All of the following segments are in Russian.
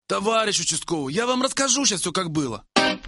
Товарищ участковый, я вам расскажу сейчас все, как было.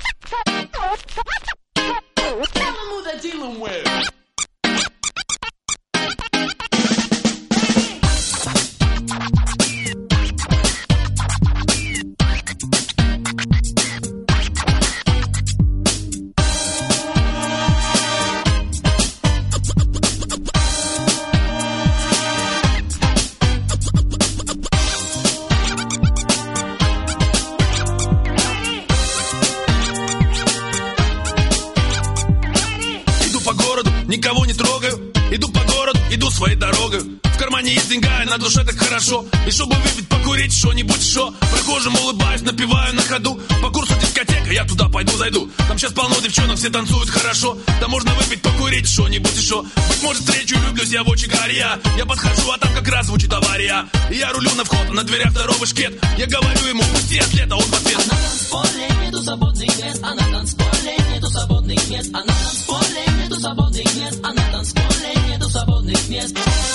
Никого не трогаю, иду по городу, иду своей дорогой. В кармане есть деньга, и на душе так хорошо. И чтобы выпить, покурить что-нибудь еще. Прохожим улыбаюсь, напеваю на ходу. По курсу дискотека, я туда пойду зайду. Там сейчас полно девчонок, все танцуют хорошо. Да можно выпить, покурить что-нибудь еще. Быть может встречу, влюблюсь я в очи горя. Я подхожу, а там как раз звучит авария. И я рулю на вход, на дверях второго шкет. Я говорю ему, пусти атлета, он в ответ. А на танцполе нету свободных мест. А на танцполе нету свободных мест. А на танцполе нету свободных мест. А на танцполе нету свободных мест.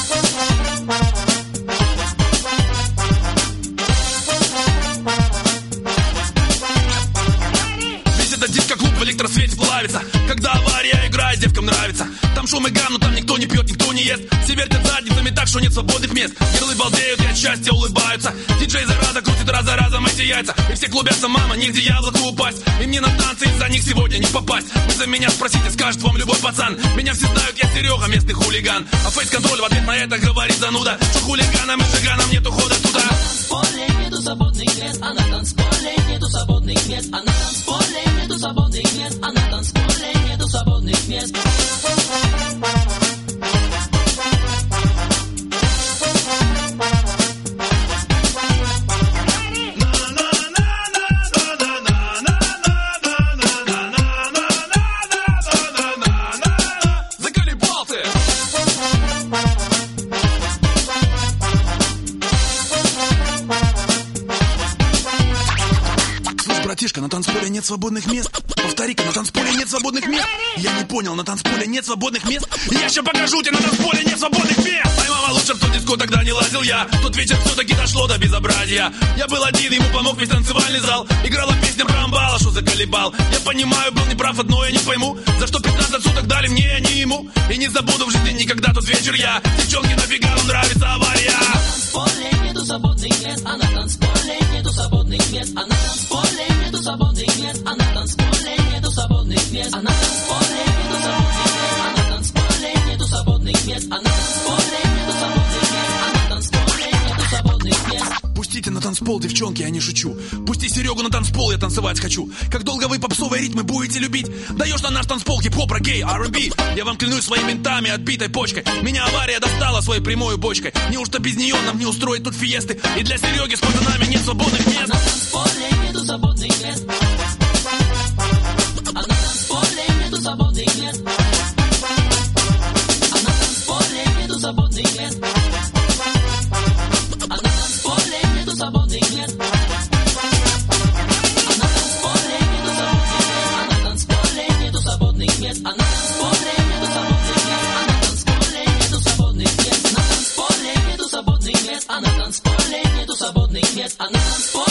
Весь этот диско-клуб в электросвете плавится. Когда авария играет, девкам нравится. Там шум и гам, но там никто не пьет, никто не ест. Все вертят задницами так, что нет свободных мест. Герлы балдеют и от счастья улыбаются. Диджей зараза крутит раз за разом эти яйца. И все клубятся, мама, нигде яблоку упасть. И мне на танцы из-за них сегодня не попасть. Вы за меня спросите, скажет вам любой пацан. Меня все знают, я Серега, местный хулиган. А фейс-контроль в ответ на это говорит зануда, что хулиганам и жиганам нету хода туда. А на танцполе нету свободных мест. А на танцполе нету свободных мест. А на танцполе нету свободных мест. А на танцполе нету свободных мест. Братишка, на танцполе нет свободных мест. Повтори-ка, на танцполе нет свободных мест. Я не понял, на танцполе нет свободных мест. Я сейчас покажу тебе, на танцполе нет свободных мест. Ай, мама, лучше в тот диско тогда не лазил я. Тот вечер все-таки дошло до безобразия. Я был один, ему помог весь танцевальный зал. Играла песня про амбала, что заколебал. Я понимаю, был неправ, одно я не пойму. За что 15 суток дали мне, а не ему. И не забуду в жизни никогда тот вечер я. Девчонки, нафига вам нравится авария? А на танцполе нету свободных мест. А на танцполе нету свободных мест. А на танцполе нету свободных мест. А на танцполе нету свободных мест. А на танцполе нету свободных мест. А на танцполе нету свободных мест. А на танцполе нету свободных мест. А на танцполе нету свободных мест. Пустите на танцпол, девчонки, я не шучу. Пусти Серегу на танцпол, я танцевать хочу. Как долго вы попсовые ритмы будете любить? Даешь на наш танцпол хип-хоп, реггей, R&B. Я вам клянусь своими ментами, отбитой почкой. Меня авария достала своей прямой бочкой. Неужто без нее нам не устроить тут фиесты? И для Сереги с пацанами нет свободных мест. А на танцполе нету свободных мест. А на танцполе нету свободных мест. А на танцполе нету свободных мест. А на танцполе нету свободных мест. А на танцполе нету свободных мест. А на танцполе нету свободных мест. А на танцполе нету свободных мест. А на танцполе нету свободных мест. А на танцполе